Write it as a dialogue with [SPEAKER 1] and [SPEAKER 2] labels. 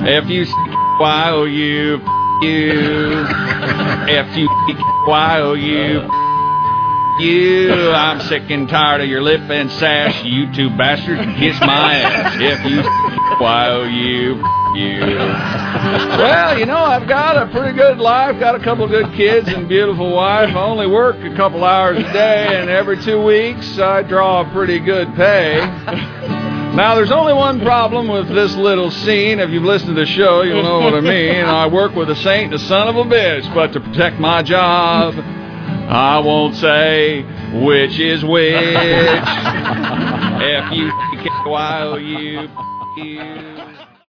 [SPEAKER 1] F-U-Y-O-U, you. F-U-Y-O-U, you. I'm sick and tired of your lip and sash. You two bastards, kiss my ass. F-U-Y-O-U, you. Well, you know, I've got a pretty good life, got a couple of good kids and beautiful wife. I only work a couple hours a day, and every 2 weeks I draw a pretty good pay. Now, there's only one problem with this little scene. If you've listened to the show, you'll know what I mean. I work with a saint and a son of a bitch, but to protect my job, I won't say which is which. F-U-Y-O-U.